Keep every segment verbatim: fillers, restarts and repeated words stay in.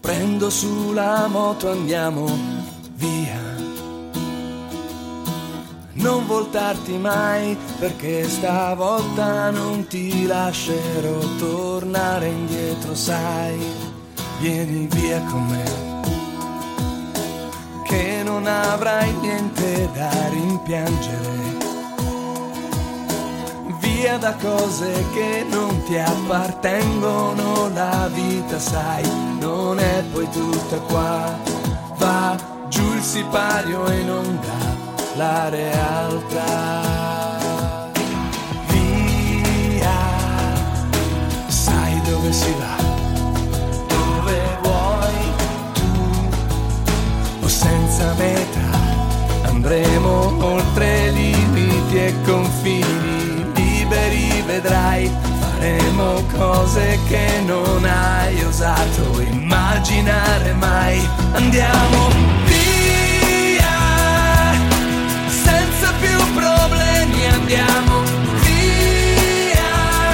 Prendo sulla moto, andiamo via. Non voltarti mai, perché stavolta non ti lascerò tornare indietro, sai. Vieni via con me, che non avrai niente da rimpiangere. Via da cose che non ti appartengono, la vita sai, non è poi tutta qua. Va giù il sipario e non dà la realtà. Via, sai dove si va, dove vuoi tu, o senza meta andremo oltre limiti e confini. Liberi vedrai, faremo cose che non hai osato immaginare mai. Andiamo via, senza più problemi, andiamo via,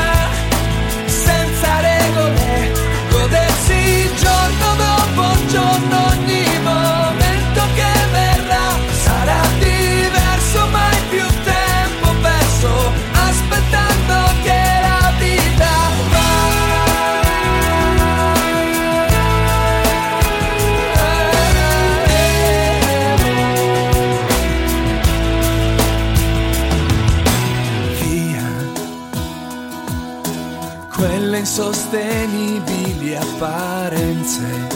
senza regole, godersi giorno dopo giorno ogni momento che verrà. Sarà diverso, mai più tempo perso, aspettando che la vita va. Via quelle insostenibili apparenze,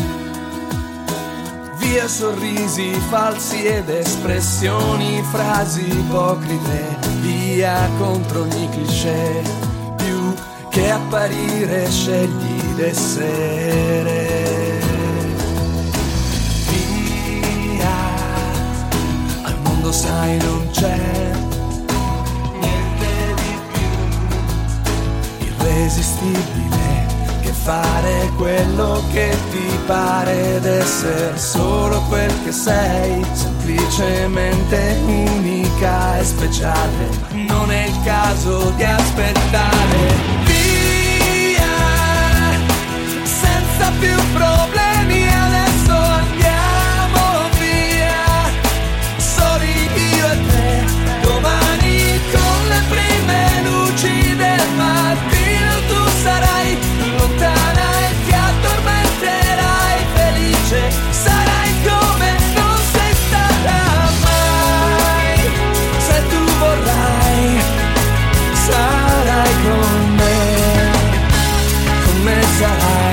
via sorrisi falsi ed espressioni, frasi ipocrite, via contro ogni cliché. Più che apparire scegli d'essere. Via, al mondo sai non c'è niente di più irresistibile che fare quello che ti pare ed essere solo quel che sei, semplicemente unica e speciale. Non è il caso di aspettare. Via, senza più problemi, adesso andiamo via, soli io e te, domani con le prime luci del mattino tu sarai lontana e ti addormenterai felice, sarai come non sei stata mai. Se tu vorrai, sarai con me, con me sarai.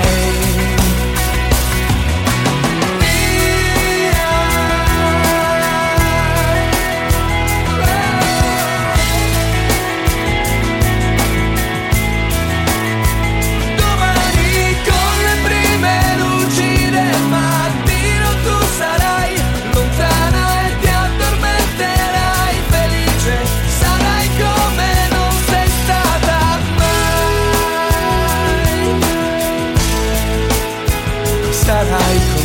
Sarai con